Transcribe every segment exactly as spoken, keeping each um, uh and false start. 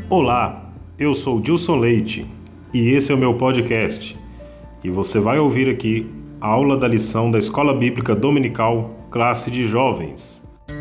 Olá, eu sou Dilson Leite e esse é o meu podcast. E você vai ouvir aqui a aula da lição da Escola Bíblica Dominical, classe de jovens.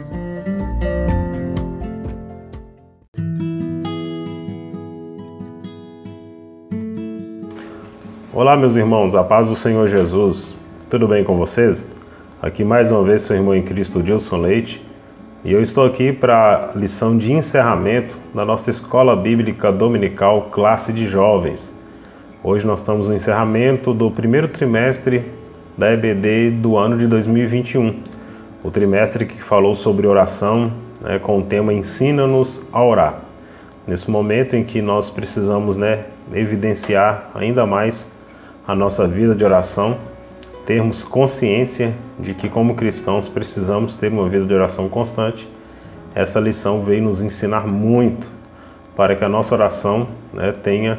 Olá, meus irmãos, a paz do Senhor Jesus. Tudo bem com vocês? Aqui mais uma vez seu irmão em Cristo, Dilson Leite. E eu estou aqui para a lição de encerramento da nossa Escola Bíblica Dominical Classe de Jovens. Hoje nós estamos no encerramento do primeiro trimestre da E B D do ano de dois mil e vinte e um. O trimestre que falou sobre oração, né, com o tema Ensina-nos a orar. Nesse momento em que nós precisamos, né, evidenciar ainda mais a nossa vida de oração, termos consciência de que como cristãos precisamos ter uma vida de oração constante. Essa lição veio nos ensinar muito para que a nossa oração, né, tenha,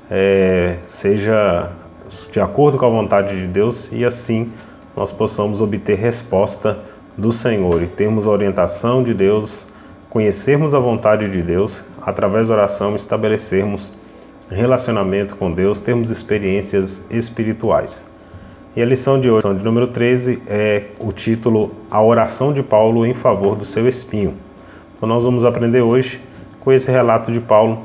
é, seja de acordo com a vontade de Deus e assim nós possamos obter resposta do Senhor e termos a orientação de Deus, conhecermos a vontade de Deus, através da oração estabelecermos relacionamento com Deus, termos experiências espirituais. E a lição de hoje, lição de número treze, é o título A Oração de Paulo em Favor do Seu Espinho. Então nós vamos aprender hoje com esse relato de Paulo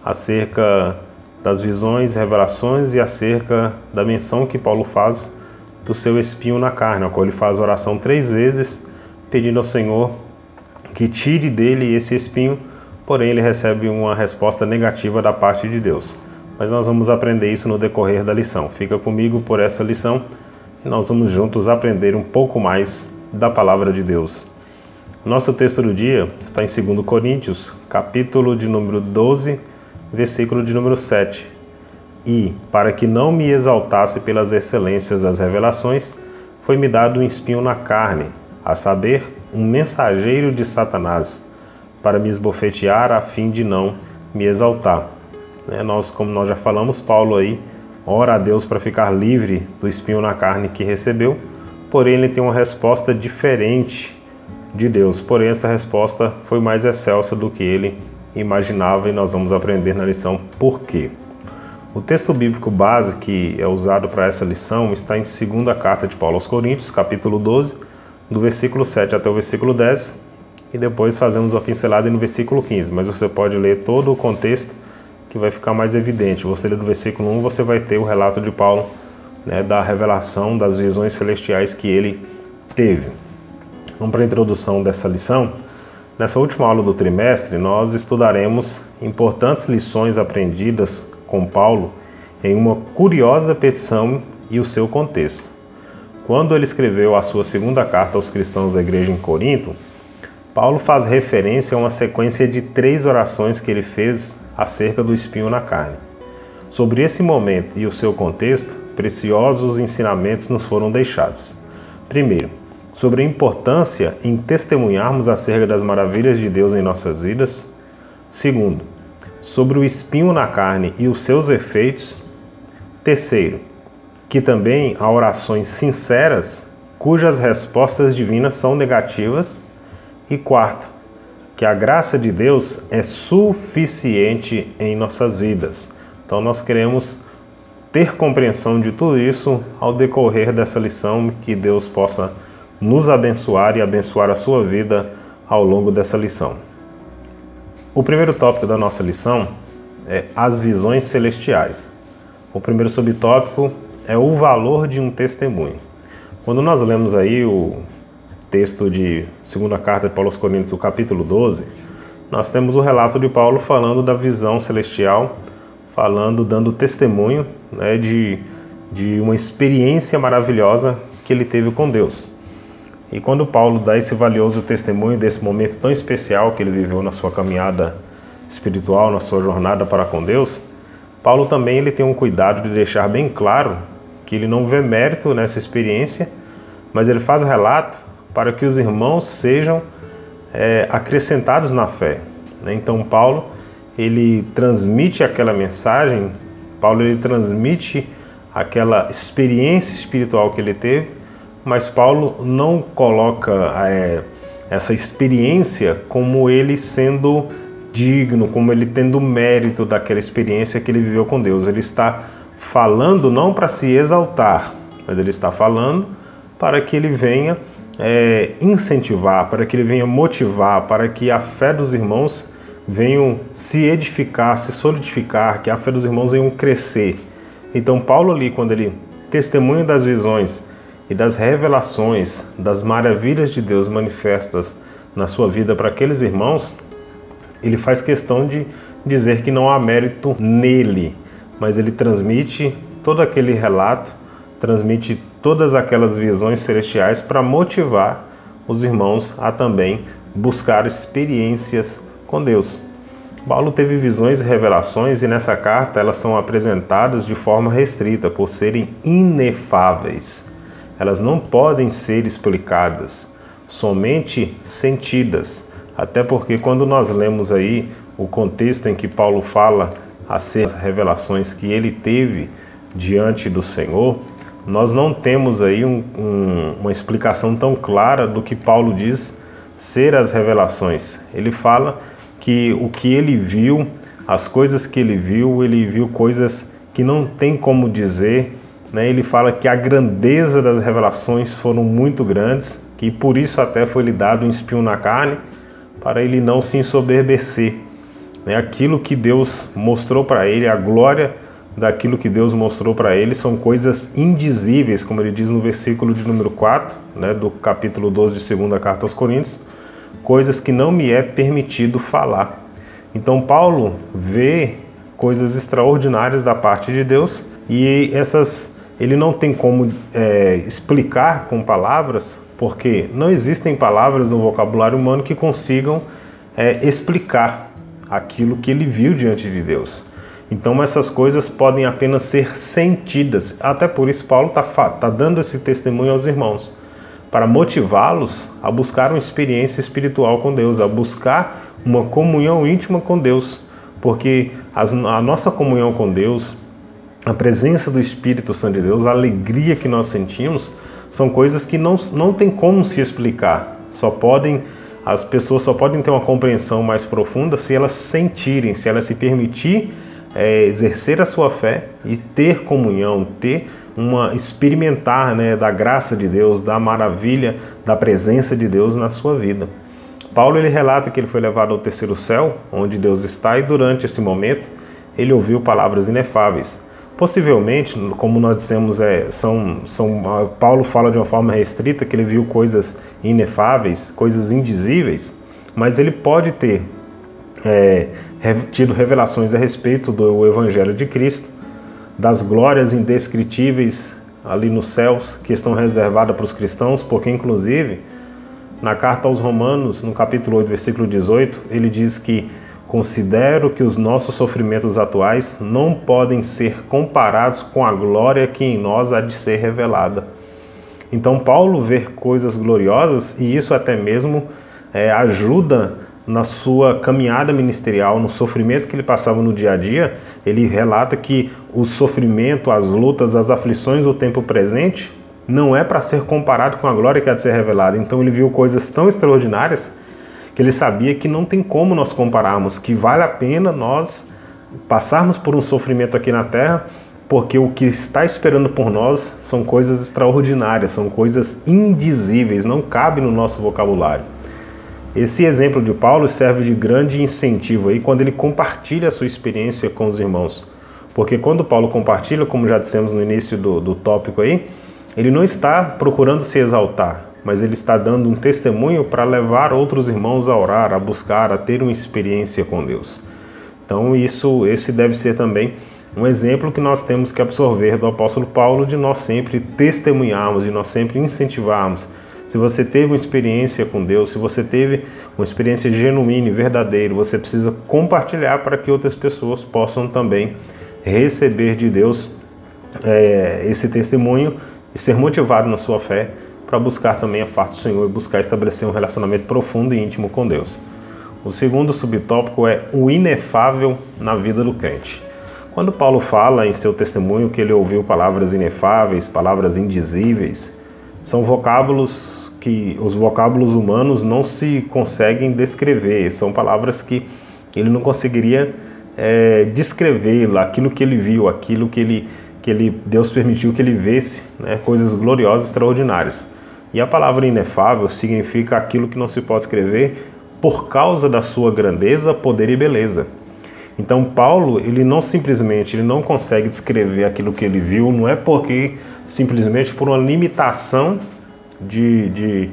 acerca das visões, revelações e acerca da menção que Paulo faz do seu espinho na carne, ao qual ele faz a oração três vezes, pedindo ao Senhor que tire dele esse espinho, porém ele recebe uma resposta negativa da parte de Deus. Mas nós vamos aprender isso no decorrer da lição. Fica comigo por essa lição e nós vamos juntos aprender um pouco mais da palavra de Deus. Nosso texto do dia está em dois Coríntios, capítulo de número doze, versículo de número sete. E, para que não me exaltasse pelas excelências das revelações, foi-me dado um espinho na carne, a saber, um mensageiro de Satanás, para me esbofetear a fim de não me exaltar. É, nós, como nós já falamos, Paulo aí ora a Deus para ficar livre do espinho na carne que recebeu, porém ele tem uma resposta diferente de Deus, porém essa resposta foi mais excelsa do que ele imaginava e nós vamos aprender na lição por quê. O texto bíblico base que é usado para essa lição está em segunda carta de Paulo aos Coríntios, capítulo doze, do versículo sete até o versículo dez, e depois fazemos uma pincelada no versículo quinze, mas você pode ler todo o contexto que vai ficar mais evidente. Você lê do versículo um, você vai ter o relato de Paulo, né, da revelação das visões celestiais que ele teve. Vamos para a introdução dessa lição. Nessa última aula do trimestre, nós estudaremos importantes lições aprendidas com Paulo em uma curiosa petição e o seu contexto. Quando ele escreveu a sua segunda carta aos cristãos da igreja em Corinto, Paulo faz referência a uma sequência de três orações que ele fez acerca do espinho na carne. Sobre esse momento e o seu contexto, preciosos ensinamentos nos foram deixados. Primeiro, sobre a importância em testemunharmos acerca das maravilhas de Deus em nossas vidas. Segundo, sobre o espinho na carne e os seus efeitos. Terceiro, que também há orações sinceras cujas respostas divinas são negativas. E quarto, que a graça de Deus é suficiente em nossas vidas. Então nós queremos ter compreensão de tudo isso ao decorrer dessa lição, que Deus possa nos abençoar e abençoar a sua vida ao longo dessa lição. O primeiro tópico da nossa lição é as visões celestiais. O primeiro subtópico é o valor de um testemunho. Quando nós lemos aí o texto de segunda carta de Paulo aos Coríntios, o capítulo doze, nós temos o relato de Paulo falando da visão celestial, falando, dando testemunho, né, de, de uma experiência maravilhosa que ele teve com Deus. E quando Paulo dá esse valioso testemunho desse momento tão especial que ele viveu na sua caminhada espiritual, na sua jornada para com Deus, Paulo também ele tem um cuidado de deixar bem claro que ele não vê mérito nessa experiência, mas ele faz relato para que os irmãos sejam é, acrescentados na fé. Né? Então Paulo, ele transmite aquela mensagem, Paulo ele transmite aquela experiência espiritual que ele teve, mas Paulo não coloca é, essa experiência como ele sendo digno, como ele tendo mérito daquela experiência que ele viveu com Deus. Ele está falando não para se exaltar, mas ele está falando para que ele venha é, incentivar, para que ele venha motivar, para que a fé dos irmãos venham se edificar, se solidificar, que a fé dos irmãos venham crescer. Então Paulo ali, quando ele testemunha das visões e das revelações, das maravilhas de Deus manifestas na sua vida para aqueles irmãos, ele faz questão de dizer que não há mérito nele, mas ele transmite todo aquele relato, transmite todas aquelas visões celestiais para motivar os irmãos a também buscar experiências com Deus. Paulo teve visões e revelações e nessa carta elas são apresentadas de forma restrita por serem inefáveis. Elas não podem ser explicadas, somente sentidas. Até porque quando nós lemos aí o contexto em que Paulo fala acerca das revelações que ele teve diante do Senhor, nós não temos aí um, um, uma explicação tão clara do que Paulo diz ser as revelações. Ele fala que o que ele viu, as coisas que ele viu, ele viu coisas que não tem como dizer, né? Ele fala que a grandeza das revelações foram muito grandes, que por isso até foi lhe dado um espinho na carne, para ele não se ensoberbecer. Né? Aquilo que Deus mostrou para ele, a glória daquilo que Deus mostrou para ele, são coisas indizíveis, como ele diz no versículo de número quatro, né, do capítulo doze de segunda carta aos Coríntios, coisas que não me é permitido falar. Então Paulo vê coisas extraordinárias da parte de Deus e essas ele não tem como é, explicar com palavras, porque não existem palavras no vocabulário humano que consigam é, explicar aquilo que ele viu diante de Deus. Então essas coisas podem apenas ser sentidas. Até por isso Paulo está tá dando esse testemunho aos irmãos, para motivá-los a buscar uma experiência espiritual com Deus, a buscar uma comunhão íntima com Deus, porque as, a nossa comunhão com Deus, a presença do Espírito Santo de Deus, a alegria que nós sentimos, são coisas que não, não tem como se explicar. Só podem, as pessoas só podem ter uma compreensão mais profunda se elas sentirem, se elas se permitir é, exercer a sua fé e ter comunhão, ter uma experimentar, né, da graça de Deus, da maravilha, da presença de Deus na sua vida. Paulo ele relata que ele foi levado ao terceiro céu, onde Deus está, e durante esse momento ele ouviu palavras inefáveis. Possivelmente, como nós dissemos, é, são, são, Paulo fala de uma forma restrita que ele viu coisas inefáveis, coisas indizíveis, mas ele pode ter é, tido revelações a respeito do Evangelho de Cristo, das glórias indescritíveis ali nos céus que estão reservadas para os cristãos, porque inclusive na carta aos Romanos, no capítulo oito, versículo dezoito, ele diz que considero que os nossos sofrimentos atuais não podem ser comparados com a glória que em nós há de ser revelada. Então Paulo vê coisas gloriosas e isso até mesmo é, ajuda na sua caminhada ministerial, no sofrimento que ele passava no dia a dia. Ele relata que o sofrimento, as lutas, as aflições do tempo presente não é para ser comparado com a glória que há de ser revelada. Então ele viu coisas tão extraordinárias que ele sabia que não tem como nós compararmos, que vale a pena nós passarmos por um sofrimento aqui na terra, porque o que está esperando por nós são coisas extraordinárias, são coisas indizíveis, não cabe no nosso vocabulário. Esse exemplo de Paulo serve de grande incentivo aí quando ele compartilha a sua experiência com os irmãos. Porque quando Paulo compartilha, como já dissemos no início do, do tópico aí, ele não está procurando se exaltar, mas ele está dando um testemunho para levar outros irmãos a orar, a buscar, a ter uma experiência com Deus. Então isso, esse deve ser também um exemplo que nós temos que absorver do apóstolo Paulo, de nós sempre testemunharmos, de nós sempre incentivarmos. Se você teve uma experiência com Deus, se você teve uma experiência genuína e verdadeira, você precisa compartilhar para que outras pessoas possam também receber de Deus é, esse testemunho e ser motivado na sua fé para buscar também a face do Senhor e buscar estabelecer um relacionamento profundo e íntimo com Deus. O segundo subtópico é o inefável na vida do crente. Quando Paulo fala em seu testemunho que ele ouviu palavras inefáveis, palavras indizíveis, são vocábulos que os vocábulos humanos não se conseguem descrever, são palavras que ele não conseguiria é, descrever aquilo que ele viu, aquilo que ele, que ele, Deus permitiu que ele visse, né, coisas gloriosas, extraordinárias. E a palavra inefável significa aquilo que não se pode escrever por causa da sua grandeza, poder e beleza. Então Paulo, ele não simplesmente, ele não consegue descrever aquilo que ele viu, não é porque simplesmente por uma limitação de, de,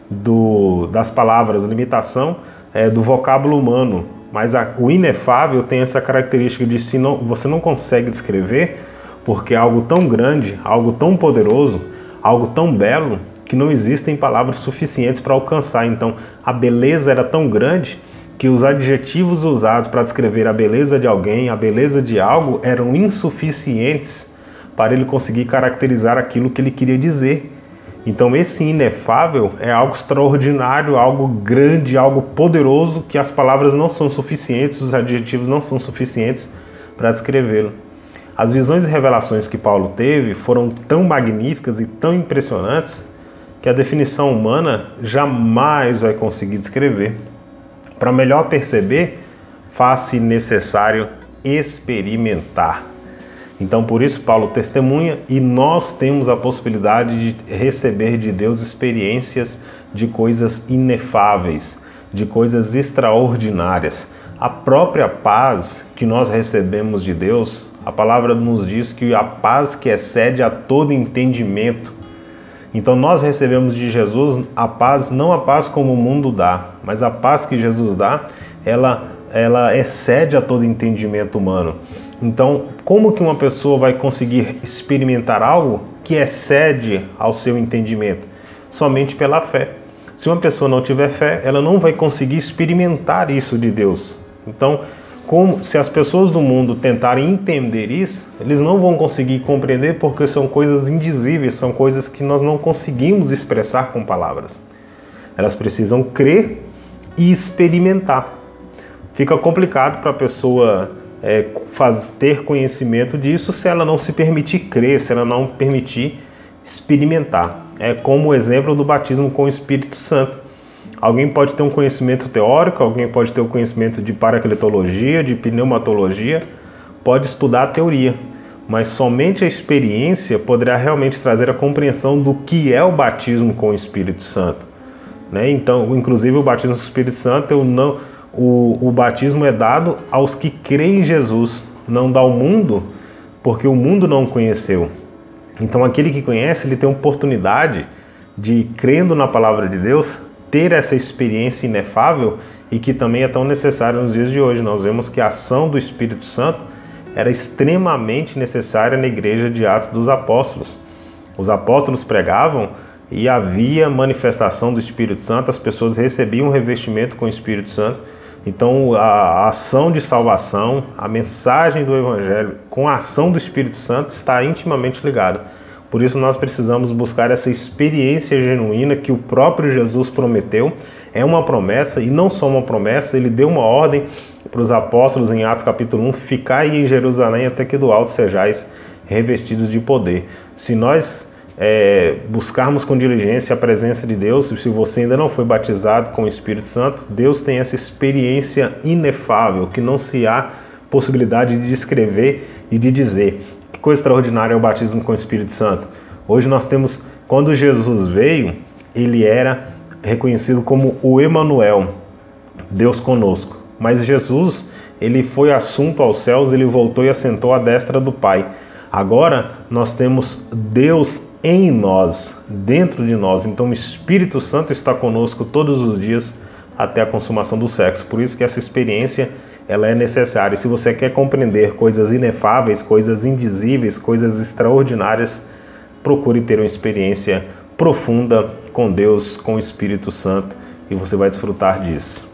do, das palavras, limitação é, do vocábulo humano, mas a, o inefável tem essa característica de se não, você não consegue descrever porque é algo tão grande, algo tão poderoso, algo tão belo, que não existem palavras suficientes para alcançar. Então a beleza era tão grande que os adjetivos usados para descrever a beleza de alguém, a beleza de algo, eram insuficientes para ele conseguir caracterizar aquilo que ele queria dizer. Então esse inefável é algo extraordinário, algo grande, algo poderoso, que as palavras não são suficientes, os adjetivos não são suficientes para descrevê-lo. As visões e revelações que Paulo teve foram tão magníficas e tão impressionantes que a definição humana jamais vai conseguir descrever. Para melhor perceber, faz-se necessário experimentar. Então, por isso, Paulo testemunha e nós temos a possibilidade de receber de Deus experiências de coisas inefáveis, de coisas extraordinárias. A própria paz que nós recebemos de Deus, a palavra nos diz que a paz que excede a todo entendimento. Então nós recebemos de Jesus a paz, não a paz como o mundo dá, mas a paz que Jesus dá, ela, ela excede a todo entendimento humano. Então, como que uma pessoa vai conseguir experimentar algo que excede ao seu entendimento? Somente pela fé. Se uma pessoa não tiver fé, ela não vai conseguir experimentar isso de Deus. Então, como, se as pessoas do mundo tentarem entender isso, eles não vão conseguir compreender porque são coisas indizíveis, são coisas que nós não conseguimos expressar com palavras. Elas precisam crer e experimentar. Fica complicado para a pessoa é, faz, ter conhecimento disso se ela não se permitir crer, se ela não permitir experimentar. É como o exemplo do batismo com o Espírito Santo. Alguém pode ter um conhecimento teórico, alguém pode ter um conhecimento de paracletologia, de pneumatologia, pode estudar a teoria, mas somente a experiência poderá realmente trazer a compreensão do que é o batismo com o Espírito Santo. Né? Então, inclusive o batismo com o Espírito Santo, eu não, o, o batismo é dado aos que creem em Jesus, não dá ao mundo, porque o mundo não o conheceu. Então aquele que conhece, ele tem a oportunidade de, crendo na palavra de Deus, ter essa experiência inefável e que também é tão necessária nos dias de hoje. Nós vemos que a ação do Espírito Santo era extremamente necessária na igreja de Atos dos Apóstolos. Os apóstolos pregavam e havia manifestação do Espírito Santo, as pessoas recebiam um revestimento com o Espírito Santo. Então a ação de salvação, a mensagem do Evangelho com a ação do Espírito Santo está intimamente ligada. Por isso nós precisamos buscar essa experiência genuína que o próprio Jesus prometeu. É uma promessa e não só uma promessa, ele deu uma ordem para os apóstolos em Atos capítulo um, ficai em Jerusalém até que do alto sejais revestidos de poder. Se nós é, buscarmos com diligência a presença de Deus, se você ainda não foi batizado com o Espírito Santo, Deus tem essa experiência inefável que não se há possibilidade de descrever e de dizer. Que coisa extraordinária é o batismo com o Espírito Santo. Hoje nós temos, quando Jesus veio, ele era reconhecido como o Emanuel, Deus conosco. Mas Jesus, ele foi assunto aos céus, ele voltou e assentou à destra do Pai. Agora nós temos Deus em nós, dentro de nós. Então o Espírito Santo está conosco todos os dias até a consumação do sexo. Por isso que essa experiência ela é necessária. E se você quer compreender coisas inefáveis, coisas indizíveis, coisas extraordinárias, procure ter uma experiência profunda com Deus, com o Espírito Santo, e você vai desfrutar disso.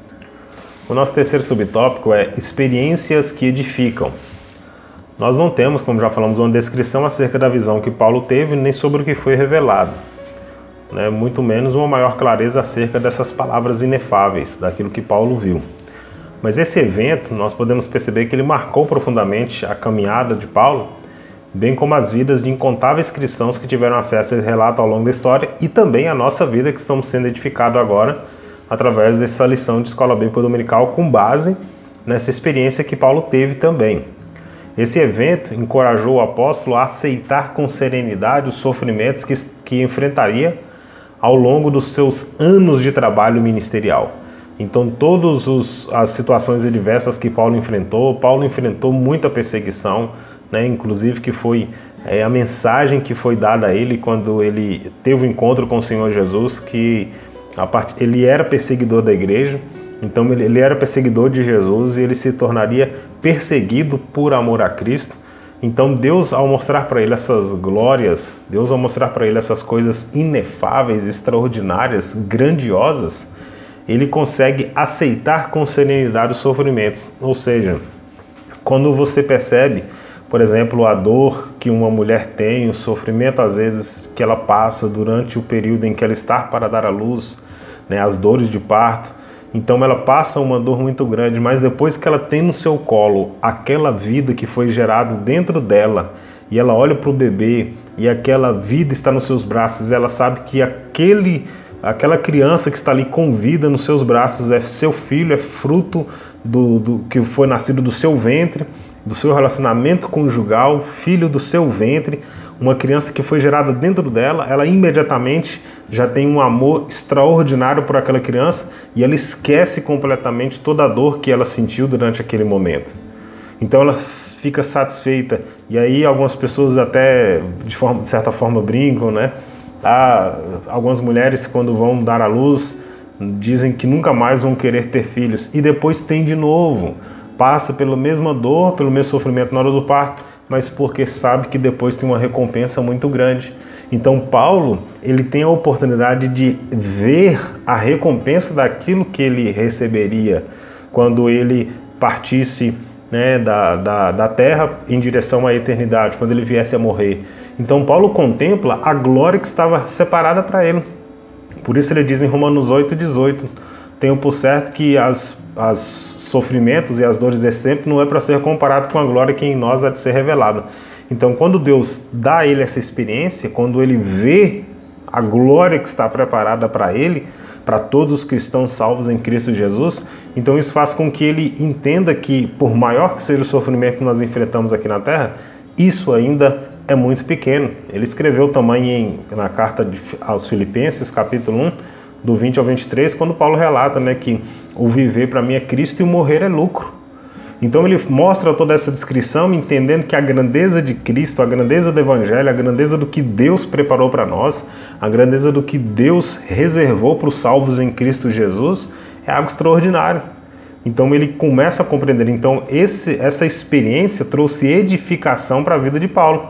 O nosso terceiro subtópico é experiências que edificam. Nós não temos, como já falamos, uma descrição acerca da visão que Paulo teve, nem sobre o que foi revelado, né? Muito menos uma maior clareza acerca dessas palavras inefáveis, daquilo que Paulo viu. Mas esse evento, nós podemos perceber que ele marcou profundamente a caminhada de Paulo, bem como as vidas de incontáveis cristãos que tiveram acesso a esse relato ao longo da história e também a nossa vida que estamos sendo edificados agora através dessa lição de Escola Bíblica Dominical com base nessa experiência que Paulo teve também. Esse evento encorajou o apóstolo a aceitar com serenidade os sofrimentos que, que enfrentaria ao longo dos seus anos de trabalho ministerial. Então, todas as situações adversas que Paulo enfrentou, Paulo enfrentou muita perseguição, né? Inclusive que foi é, a mensagem que foi dada a ele quando ele teve o um encontro com o Senhor Jesus, que a part... ele era perseguidor da igreja. Então ele era perseguidor de Jesus e ele se tornaria perseguido por amor a Cristo. Então Deus, ao mostrar para ele essas glórias, Deus ao mostrar para ele essas coisas inefáveis, extraordinárias, grandiosas, ele consegue aceitar com serenidade os sofrimentos. Ou seja, quando você percebe, por exemplo, a dor que uma mulher tem, o sofrimento às vezes que ela passa durante o período em que ela está para dar à luz, né, as dores de parto, então ela passa uma dor muito grande, mas depois que ela tem no seu colo aquela vida que foi gerada dentro dela, e ela olha para o bebê, e aquela vida está nos seus braços, ela sabe que aquele, aquela criança que está ali com vida nos seus braços é seu filho, é fruto do, do que foi nascido do seu ventre, do seu relacionamento conjugal, filho do seu ventre, uma criança que foi gerada dentro dela, ela imediatamente já tem um amor extraordinário por aquela criança e ela esquece completamente toda a dor que ela sentiu durante aquele momento. Então ela fica satisfeita. E aí algumas pessoas até de, forma, de certa forma brincam, né? Ah, algumas mulheres quando vão dar à luz dizem que nunca mais vão querer ter filhos e depois tem de novo. Passa pela mesma dor, pelo mesmo sofrimento na hora do parto, mas porque sabe que depois tem uma recompensa muito grande. Então Paulo, ele tem a oportunidade de ver a recompensa daquilo que ele receberia quando ele partisse, né, da, da, da terra em direção à eternidade, quando ele viesse a morrer. Então Paulo contempla a glória que estava separada para ele. Por isso ele diz em Romanos oito, dezoito, tenho por certo que as, as sofrimentos e as dores desse tempo não é para ser comparado com a glória que em nós há de ser revelada. Então, quando Deus dá a ele essa experiência, quando ele vê a glória que está preparada para ele, para todos os cristãos salvos em Cristo Jesus, então isso faz com que ele entenda que, por maior que seja o sofrimento que nós enfrentamos aqui na Terra, isso ainda é muito pequeno. Ele escreveu também em, na carta de, aos Filipenses, capítulo um, do vinte ao vinte e três, quando Paulo relata, né, que o viver para mim é Cristo e o morrer é lucro. Então ele mostra toda essa descrição, entendendo que a grandeza de Cristo, a grandeza do Evangelho, a grandeza do que Deus preparou para nós, a grandeza do que Deus reservou para os salvos em Cristo Jesus, é algo extraordinário. Então ele começa a compreender. Então esse, essa experiência trouxe edificação para a vida de Paulo.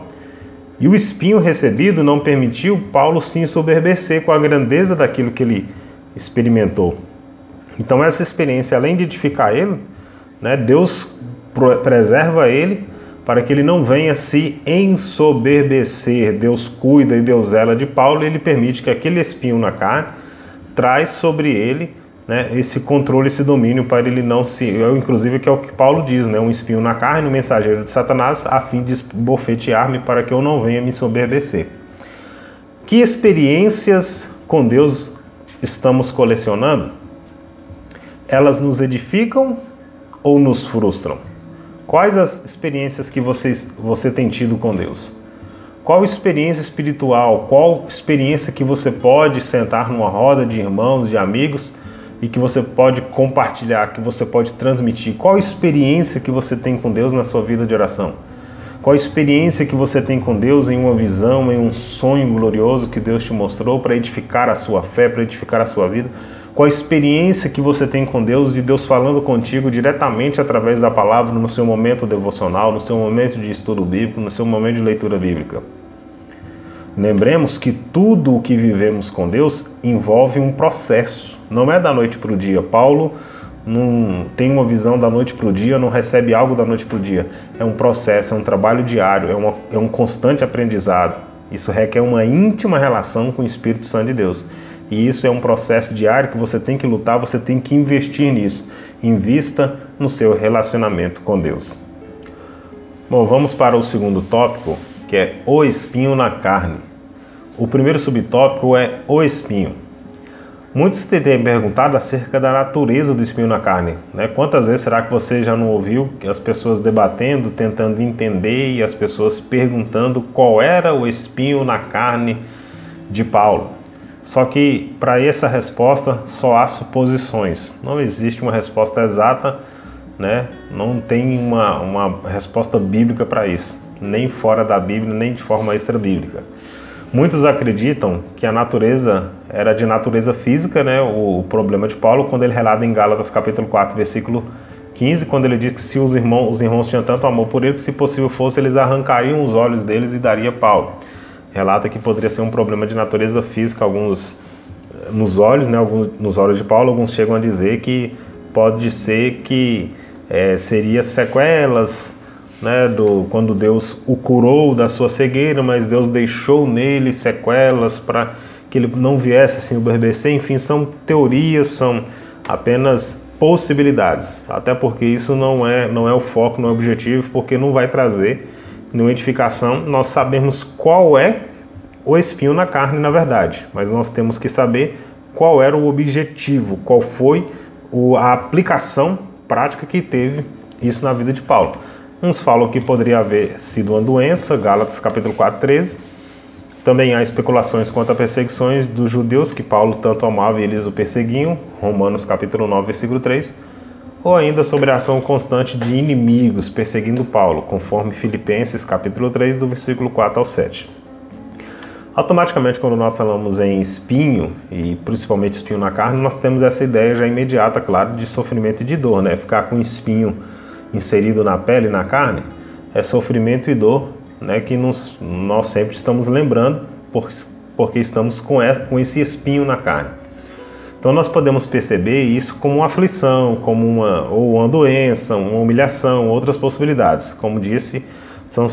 E o espinho recebido não permitiu Paulo se ensoberbecer com a grandeza daquilo que ele experimentou. Então essa experiência, além de edificar ele, né, Deus preserva ele para que ele não venha se ensoberbecer. Deus cuida e Deus zela de Paulo e ele permite que aquele espinho na carne traz sobre ele, né, esse controle, esse domínio para ele não se... Inclusive que é o que Paulo diz, né, um espinho na carne, um mensageiro de Satanás, a fim de bofetear-me para que eu não venha me ensoberbecer. Que experiências com Deus estamos colecionando? Elas nos edificam ou nos frustram? Quais as experiências que vocês, você tem tido com Deus? Qual experiência espiritual, qual experiência que você pode sentar numa roda de irmãos, de amigos e que você pode compartilhar, que você pode transmitir? Qual experiência que você tem com Deus na sua vida de oração? Qual experiência que você tem com Deus em uma visão, em um sonho glorioso que Deus te mostrou para edificar a sua fé, para edificar a sua vida? Qual a experiência que você tem com Deus, de Deus falando contigo diretamente através da palavra no seu momento devocional, no seu momento de estudo bíblico, no seu momento de leitura bíblica? Lembremos que tudo o que vivemos com Deus envolve um processo, não é da noite para o dia. Paulo não tem uma visão da noite para o dia, não recebe algo da noite para o dia. É um processo, é um trabalho diário, é, uma, é um constante aprendizado. Isso requer uma íntima relação com o Espírito Santo de Deus. E isso é um processo diário que você tem que lutar, você tem que investir nisso. Invista no seu relacionamento com Deus. Bom, vamos para o segundo tópico, que é o espinho na carne. O primeiro subtópico é o espinho. Muitos têm perguntado acerca da natureza do espinho na carne, né? Quantas vezes será que você já não ouviu as pessoas debatendo, tentando entender e as pessoas perguntando qual era o espinho na carne de Paulo? Só que para essa resposta só há suposições, não existe uma resposta exata, né? Não tem uma, uma resposta bíblica para isso, nem fora da Bíblia, nem de forma extra-bíblica. Muitos acreditam que a natureza era de natureza física, né? O problema de Paulo, quando ele relata em Gálatas capítulo quatro, versículo quinze, quando ele diz que se os irmãos, os irmãos tinham tanto amor por ele, que se possível fosse, eles arrancariam os olhos deles e daria Paulo. Relata que poderia ser um problema de natureza física, alguns nos olhos, né? Alguns nos olhos de Paulo, alguns chegam a dizer que pode ser que é, seria sequelas, né, do, quando Deus o curou da sua cegueira, mas Deus deixou nele sequelas para que ele não viesse assim enberbecer. Enfim, são teorias, são apenas possibilidades, até porque isso não é, não é o foco, não é o objetivo, porque não vai trazer nenhuma edificação. Nós sabemos qual é o espinho na carne, na verdade, mas nós temos que saber qual era o objetivo, qual foi o, a aplicação prática que teve isso na vida de Paulo. Uns falam que poderia haver sido uma doença, Gálatas capítulo quatro, treze. Também há especulações quanto a perseguições dos judeus que Paulo tanto amava e eles o perseguiam, Romanos capítulo nove, versículo três. Ou ainda sobre a ação constante de inimigos perseguindo Paulo, conforme Filipenses capítulo três, do versículo quatro ao sete. Automaticamente, quando nós falamos em espinho, e principalmente espinho na carne, nós temos essa ideia já imediata, claro, de sofrimento e de dor, né? Ficar com espinho inserido na pele, na carne, é sofrimento e dor, né, que nos, nós sempre estamos lembrando, por, porque estamos com, essa, com esse espinho na carne. Então nós podemos perceber isso como uma aflição, como uma, ou uma doença, uma humilhação, outras possibilidades. Como disse, são,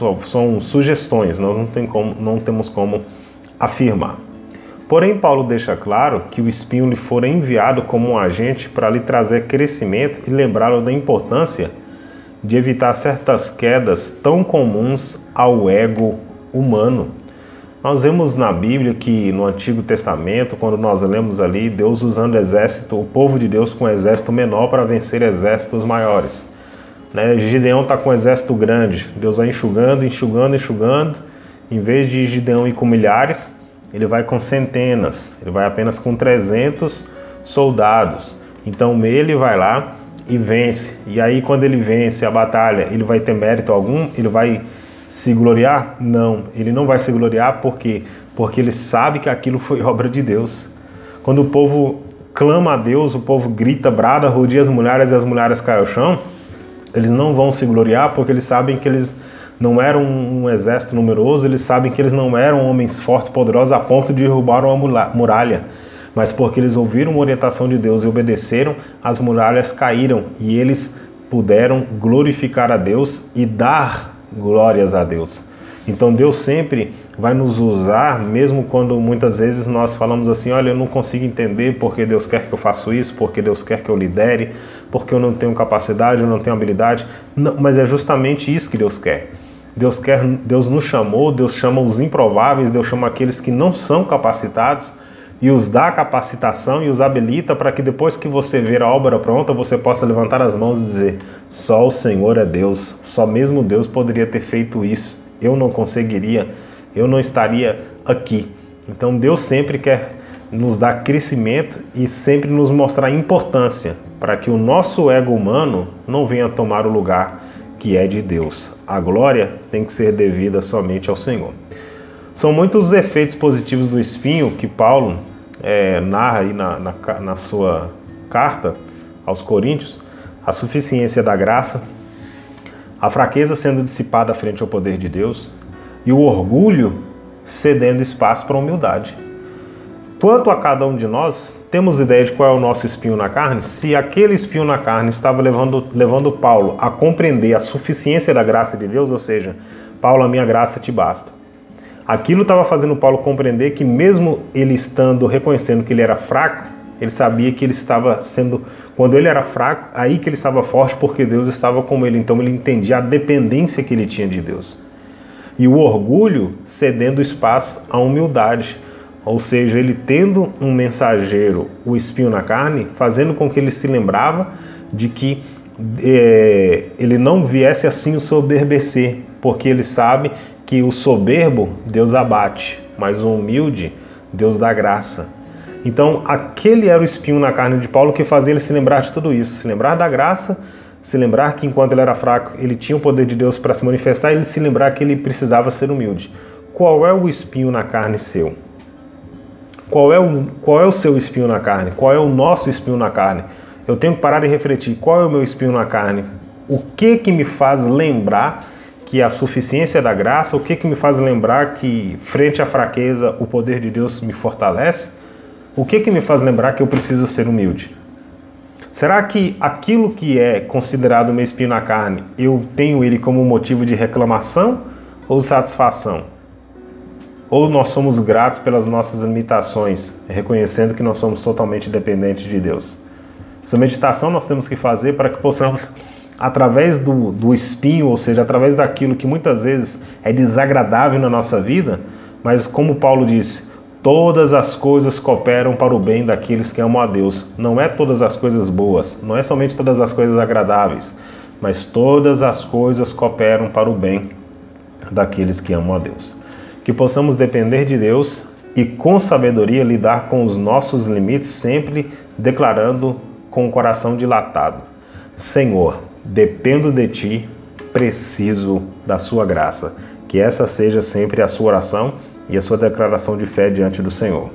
são sugestões, nós não, tem como, não temos como afirmar. Porém, Paulo deixa claro que o espinho lhe fora enviado como um agente para lhe trazer crescimento e lembrá-lo da importância de evitar certas quedas tão comuns ao ego humano. Nós vemos na Bíblia que no Antigo Testamento, quando nós lemos ali, Deus usando exército, o povo de Deus com um exército menor para vencer exércitos maiores. Né? Gideão está com um exército grande, Deus vai enxugando, enxugando, enxugando, em vez de Gideão ir com milhares, ele vai com centenas, ele vai apenas com trezentos soldados. Então ele vai lá e vence. E aí quando ele vence a batalha, ele vai ter mérito algum? Ele vai se gloriar? Não, ele não vai se gloriar porque porque ele sabe que aquilo foi obra de Deus. Quando o povo clama a Deus, o povo grita, brada, rodeia as mulheres e as mulheres caem ao chão, eles não vão se gloriar porque eles sabem que eles não eram um exército numeroso, eles sabem que eles não eram homens fortes, poderosos a ponto de derrubar uma muralha, mas porque eles ouviram uma orientação de Deus e obedeceram, as muralhas caíram e eles puderam glorificar a Deus e dar glórias a Deus. Então Deus sempre vai nos usar, mesmo quando muitas vezes nós falamos assim, olha, eu não consigo entender porque Deus quer que eu faça isso, porque Deus quer que eu lidere, porque eu não tenho capacidade, eu não tenho habilidade. Não, mas é justamente isso que Deus quer. Deus quer, Deus nos chamou, Deus chama os improváveis, Deus chama aqueles que não são capacitados e os dá capacitação e os habilita para que depois que você ver a obra pronta, você possa levantar as mãos e dizer, só o Senhor é Deus, só mesmo Deus poderia ter feito isso, eu não conseguiria, eu não estaria aqui. Então Deus sempre quer nos dar crescimento e sempre nos mostrar importância para que o nosso ego humano não venha tomar o lugar que é de Deus. A glória tem que ser devida somente ao Senhor. São muitos os efeitos positivos do espinho que Paulo é, narra aí na, na, na sua carta aos Coríntios. A suficiência da graça, a fraqueza sendo dissipada frente ao poder de Deus e o orgulho cedendo espaço para a humildade. Quanto a cada um de nós, temos ideia de qual é o nosso espinho na carne? Se aquele espinho na carne estava levando, levando Paulo a compreender a suficiência da graça de Deus, ou seja, Paulo, a minha graça te basta. Aquilo estava fazendo Paulo compreender que mesmo ele estando reconhecendo que ele era fraco, ele sabia que ele estava sendo, quando ele era fraco, aí que ele estava forte porque Deus estava com ele. Então ele entendia a dependência que ele tinha de Deus. E o orgulho cedendo espaço à humildade. Ou seja, ele tendo um mensageiro, o espinho na carne, fazendo com que ele se lembrava de que é, ele não viesse assim o soberbecer, porque ele sabe que o soberbo Deus abate, mas o humilde Deus dá graça. Então aquele era o espinho na carne de Paulo que fazia ele se lembrar de tudo isso, se lembrar da graça, se lembrar que enquanto ele era fraco ele tinha o poder de Deus para se manifestar, e ele se lembrar que ele precisava ser humilde. Qual é o espinho na carne seu? Qual é o, qual é o seu espinho na carne? Qual é o nosso espinho na carne? Eu tenho que parar e refletir, qual é o meu espinho na carne? O que que me faz lembrar que a suficiência da graça, o que que me faz lembrar que frente à fraqueza o poder de Deus me fortalece? O que que me faz lembrar que eu preciso ser humilde? Será que aquilo que é considerado meu espinho na carne, eu tenho ele como motivo de reclamação ou satisfação? Ou nós somos gratos pelas nossas limitações, reconhecendo que nós somos totalmente dependentes de Deus? Essa meditação nós temos que fazer para que possamos, através do, do espinho, ou seja, através daquilo que muitas vezes é desagradável na nossa vida, mas como Paulo disse, todas as coisas cooperam para o bem daqueles que amam a Deus. Não é todas as coisas boas, não é somente todas as coisas agradáveis, mas todas as coisas cooperam para o bem daqueles que amam a Deus. Que possamos depender de Deus e com sabedoria lidar com os nossos limites, sempre declarando com o coração dilatado: Senhor, dependo de Ti, preciso da Sua graça. Que essa seja sempre a sua oração e a sua declaração de fé diante do Senhor.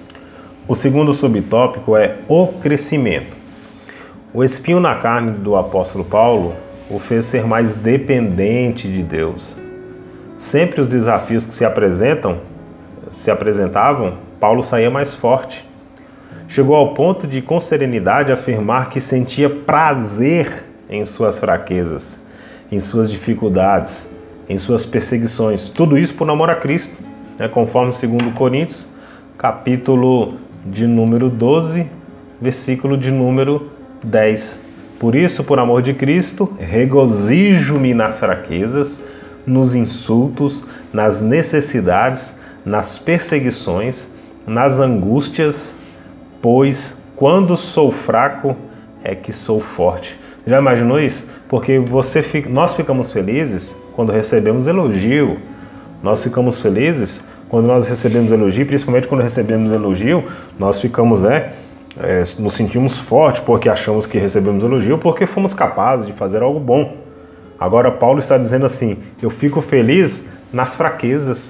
O segundo subtópico é o crescimento. O espinho na carne do apóstolo Paulo o fez ser mais dependente de Deus. Sempre os desafios que se apresentam, se apresentavam, Paulo saía mais forte. Chegou ao ponto de, com serenidade, afirmar que sentia prazer em suas fraquezas, em suas dificuldades, em suas perseguições. Tudo isso por amor a Cristo, né? Conforme segundo Coríntios, capítulo de número doze, versículo de número dez. Por isso, por amor de Cristo, regozijo-me nas fraquezas, nos insultos, nas necessidades, nas perseguições, nas angústias, pois quando sou fraco é que sou forte. Já imaginou isso? Porque você fica, nós ficamos felizes quando recebemos elogio. Nós ficamos felizes quando nós recebemos elogio, principalmente quando recebemos elogio, nós ficamos, é, é, nos sentimos fortes porque achamos que recebemos elogio, porque fomos capazes de fazer algo bom. Agora Paulo está dizendo assim, eu fico feliz nas fraquezas,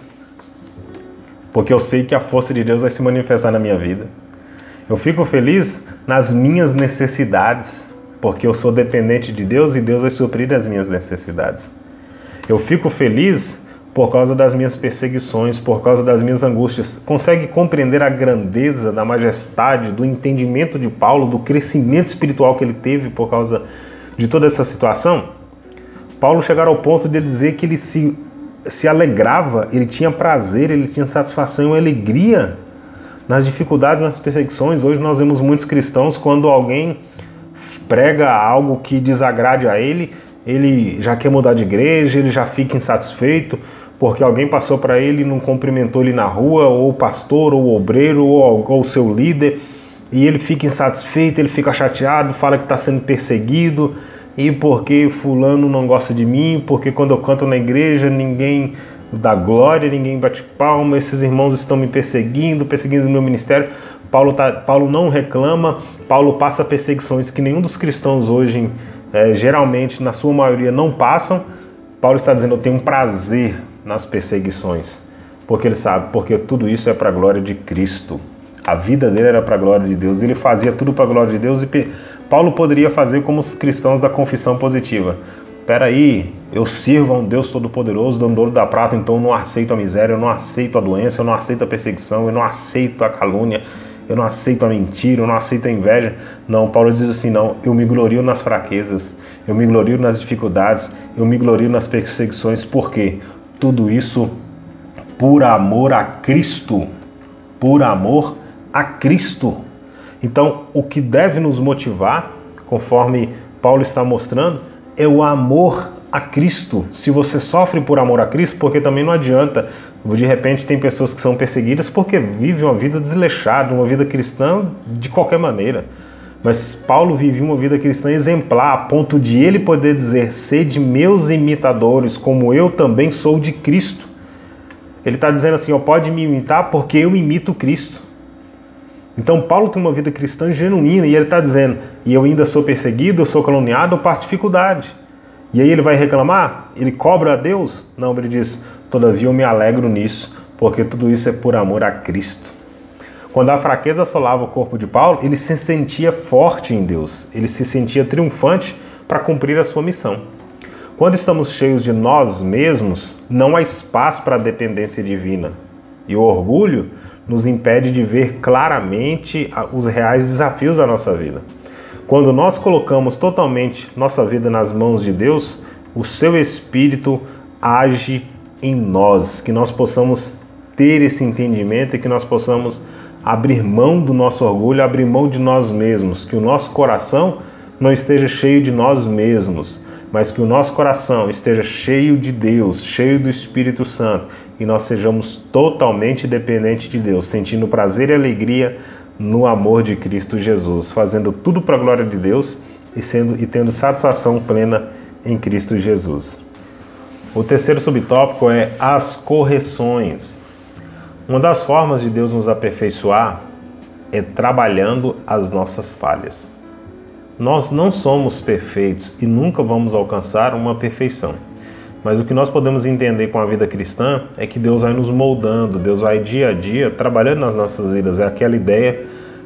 porque eu sei que a força de Deus vai se manifestar na minha vida. Eu fico feliz nas minhas necessidades, porque eu sou dependente de Deus e Deus vai suprir as minhas necessidades. Eu fico feliz por causa das minhas perseguições, por causa das minhas angústias. Consegue compreender a grandeza, da majestade, do entendimento de Paulo, do crescimento espiritual que ele teve por causa de toda essa situação? Paulo chegara ao ponto de dizer que ele se, se alegrava, ele tinha prazer, ele tinha satisfação e alegria nas dificuldades, nas perseguições. Hoje nós vemos muitos cristãos, quando alguém prega algo que desagrade a ele, ele já quer mudar de igreja, ele já fica insatisfeito, porque alguém passou para ele e não cumprimentou ele na rua, ou o pastor, ou o obreiro, ou o seu líder, e ele fica insatisfeito, ele fica chateado, fala que está sendo perseguido, e porque fulano não gosta de mim, porque quando eu canto na igreja ninguém dá glória, ninguém bate palma, esses irmãos estão me perseguindo, perseguindo o meu ministério. Paulo, tá, Paulo não reclama, Paulo passa perseguições que nenhum dos cristãos hoje, é, geralmente, na sua maioria, não passam. Paulo está dizendo, eu tenho um prazer nas perseguições, porque ele sabe, porque tudo isso é para a glória de Cristo. A vida dele era para a glória de Deus, ele fazia tudo para a glória de Deus, e Paulo poderia fazer como os cristãos da confissão positiva. Peraí, eu sirvo a um Deus Todo-Poderoso, dono do ouro da prata, então eu não aceito a miséria, eu não aceito a doença, eu não aceito a perseguição, eu não aceito a calúnia, eu não aceito a mentira, eu não aceito a inveja. Não, Paulo diz assim, não, eu me glorio nas fraquezas, eu me glorio nas dificuldades, eu me glorio nas perseguições. Por quê? Tudo isso por amor a Cristo, por amor a Cristo. Então, o que deve nos motivar, conforme Paulo está mostrando, é o amor a Cristo. Se você sofre por amor a Cristo, porque também não adianta De repente tem pessoas que são perseguidas porque vivem uma vida desleixada, uma vida cristã de qualquer maneira. Mas Paulo vivia uma vida cristã exemplar, a ponto de ele poder dizer: sede meus imitadores, como eu também sou de Cristo. Ele está dizendo assim, ó, pode me imitar porque eu imito Cristo. Então Paulo tem uma vida cristã genuína e ele está dizendo: e eu ainda sou perseguido, eu sou caluniado, eu passo dificuldade. E aí ele vai reclamar? Ele cobra a Deus? Não, ele diz: todavia eu me alegro nisso, porque tudo isso é por amor a Cristo. Quando a fraqueza assolava o corpo de Paulo, ele se sentia forte em Deus, ele se sentia triunfante para cumprir a sua missão. Quando estamos cheios de nós mesmos, não há espaço para a dependência divina. E o orgulho nos impede de ver claramente os reais desafios da nossa vida. Quando nós colocamos totalmente nossa vida nas mãos de Deus, o seu Espírito age em nós, que nós possamos ter esse entendimento e que nós possamos abrir mão do nosso orgulho, abrir mão de nós mesmos, que o nosso coração não esteja cheio de nós mesmos, mas que o nosso coração esteja cheio de Deus, cheio do Espírito Santo, e nós sejamos totalmente dependentes de Deus, sentindo prazer e alegria no amor de Cristo Jesus, fazendo tudo para a glória de Deus e, sendo, e tendo satisfação plena em Cristo Jesus. O terceiro subtópico é as correções. Uma das formas de Deus nos aperfeiçoar é trabalhando as nossas falhas. Nós não somos perfeitos e nunca vamos alcançar uma perfeição. Mas o que nós podemos entender com a vida cristã é que Deus vai nos moldando, Deus vai dia a dia trabalhando nas nossas vidas. É aquela ideia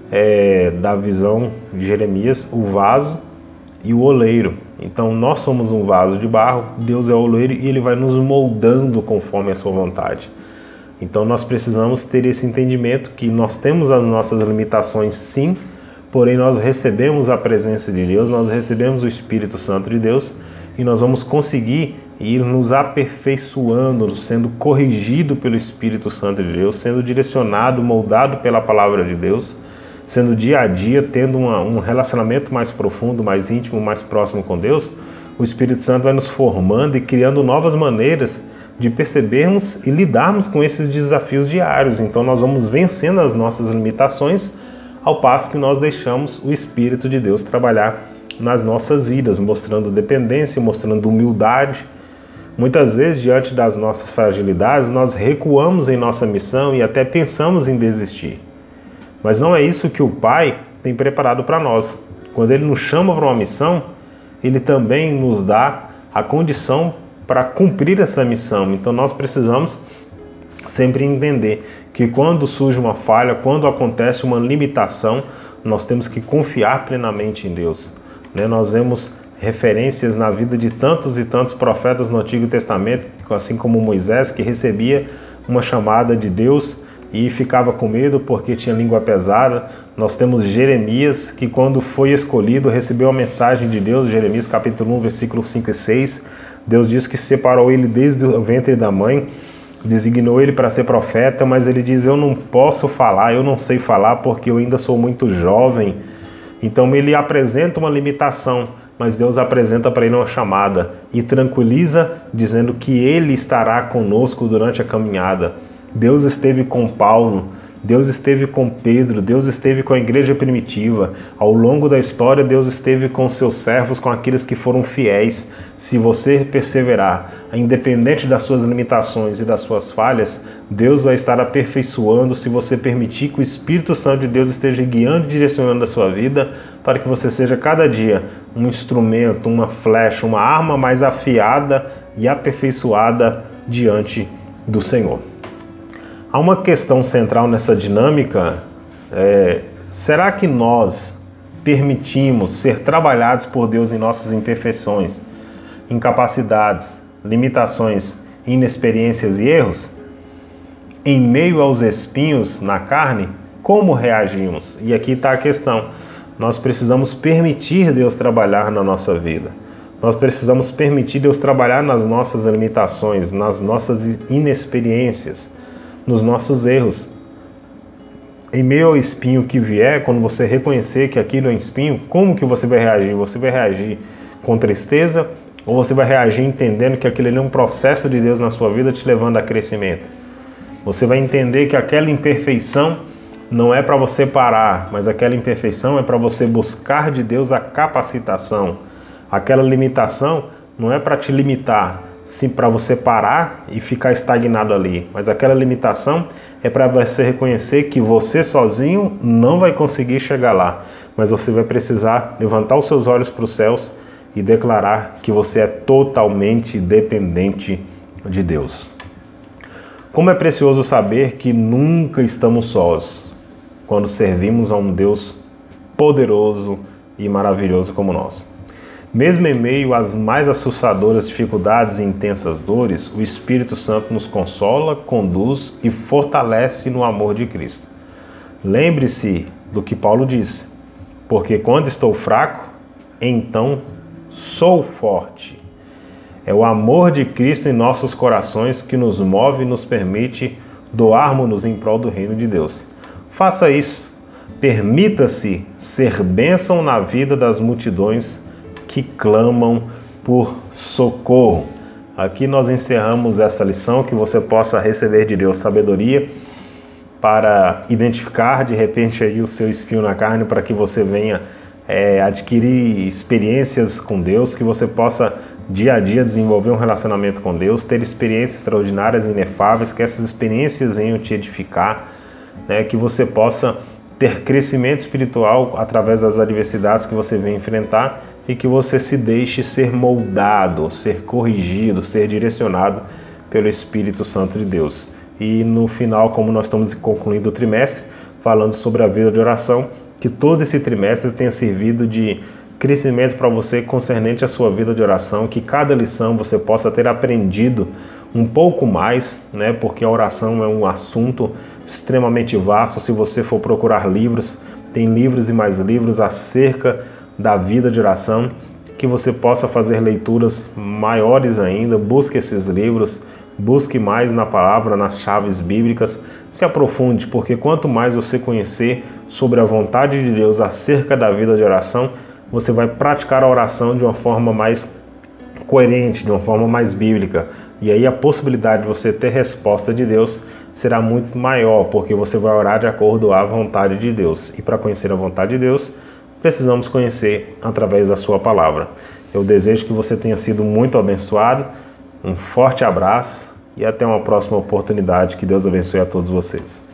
é, da visão de Jeremias, o vaso e o oleiro. Então nós somos um vaso de barro, Deus é o oleiro e Ele vai nos moldando conforme a sua vontade. Então nós precisamos ter esse entendimento que nós temos as nossas limitações sim, porém nós recebemos a presença de Deus, nós recebemos o Espírito Santo de Deus e nós vamos conseguir ir nos aperfeiçoando, sendo corrigido pelo Espírito Santo de Deus, sendo direcionado, moldado pela Palavra de Deus, sendo dia a dia, tendo uma, um relacionamento mais profundo, mais íntimo, mais próximo com Deus. O Espírito Santo vai nos formando e criando novas maneiras de percebermos e lidarmos com esses desafios diários. Então nós vamos vencendo as nossas limitações ao passo que nós deixamos o Espírito de Deus trabalhar nas nossas vidas, mostrando dependência, mostrando humildade. Muitas vezes, diante das nossas fragilidades, nós recuamos em nossa missão e até pensamos em desistir. Mas não é isso que o Pai tem preparado para nós. Quando Ele nos chama para uma missão, Ele também nos dá a condição para cumprir essa missão. Então nós precisamos sempre entender que quando surge uma falha, quando acontece uma limitação, nós temos que confiar plenamente em Deus. Né? Nós vemos referências na vida de tantos e tantos profetas no Antigo Testamento, assim como Moisés, que recebia uma chamada de Deus e ficava com medo porque tinha língua pesada. Nós temos Jeremias, que quando foi escolhido, recebeu a mensagem de Deus, Jeremias capítulo um, versículos cinco e seis. Deus diz que separou ele desde o ventre da mãe, designou ele para ser profeta, mas ele diz: eu não posso falar, eu não sei falar porque eu ainda sou muito jovem. Então ele apresenta uma limitação, mas Deus apresenta para ele uma chamada e tranquiliza, dizendo que Ele estará conosco durante a caminhada. Deus esteve com Paulo, Deus esteve com Pedro, Deus esteve com a igreja primitiva. Ao longo da história, Deus esteve com seus servos, com aqueles que foram fiéis. Se você perseverar, independente das suas limitações e das suas falhas, Deus vai estar aperfeiçoando se você permitir que o Espírito Santo de Deus esteja guiando e direcionando a sua vida, para que você seja cada dia um instrumento, uma flecha, uma arma mais afiada e aperfeiçoada diante do Senhor. Há uma questão central nessa dinâmica, é, será que nós permitimos ser trabalhados por Deus em nossas imperfeições, incapacidades, limitações, inexperiências e erros? Em meio aos espinhos na carne, como reagimos? E aqui está a questão. Nós precisamos permitir Deus trabalhar na nossa vida. Nós precisamos permitir Deus trabalhar nas nossas limitações, nas nossas inexperiências, nos nossos erros. Em meio ao espinho que vier, quando você reconhecer que aquilo é um espinho, como que você vai reagir? Você vai reagir com tristeza ou você vai reagir entendendo que aquilo é um processo de Deus na sua vida te levando a crescimento? Você vai entender que aquela imperfeição não é para você parar, mas aquela imperfeição é para você buscar de Deus a capacitação. Aquela limitação não é para te limitar, sim para você parar e ficar estagnado ali, mas aquela limitação é para você reconhecer que você sozinho não vai conseguir chegar lá, mas você vai precisar levantar os seus olhos para os céus e declarar que você é totalmente dependente de Deus. Como é precioso saber que nunca estamos sós quando servimos a um Deus poderoso e maravilhoso como nós. Mesmo em meio às mais assustadoras dificuldades e intensas dores, o Espírito Santo nos consola, conduz e fortalece no amor de Cristo. Lembre-se do que Paulo disse, porque quando estou fraco, então sou forte. É o amor de Cristo em nossos corações que nos move e nos permite doarmos-nos em prol do reino de Deus. Faça isso. Permita-se ser bênção na vida das multidões que clamam por socorro. Aqui nós encerramos essa lição, que você possa receber de Deus sabedoria para identificar de repente aí o seu espinho na carne, para que você venha é, adquirir experiências com Deus, que você possa dia a dia desenvolver um relacionamento com Deus, ter experiências extraordinárias e inefáveis, que essas experiências venham te edificar, né, que você possa ter crescimento espiritual através das adversidades que você vem enfrentar e que você se deixe ser moldado, ser corrigido, ser direcionado pelo Espírito Santo de Deus. E no final, como nós estamos concluindo o trimestre, falando sobre a vida de oração, que todo esse trimestre tenha servido de crescimento para você concernente à sua vida de oração, que cada lição você possa ter aprendido um pouco mais, né? Porque a oração é um assunto extremamente vasto. Se você for procurar livros, tem livros e mais livros acerca da vida de oração, que você possa fazer leituras maiores ainda. Busque esses livros, busque mais na palavra, nas chaves bíblicas, se aprofunde, porque quanto mais você conhecer sobre a vontade de Deus acerca da vida de oração, você vai praticar a oração de uma forma mais coerente, de uma forma mais bíblica. E aí a possibilidade de você ter resposta de Deus será muito maior, porque você vai orar de acordo à vontade de Deus. E para conhecer a vontade de Deus, precisamos conhecer através da sua palavra. Eu desejo que você tenha sido muito abençoado. Um forte abraço e até uma próxima oportunidade. Que Deus abençoe a todos vocês.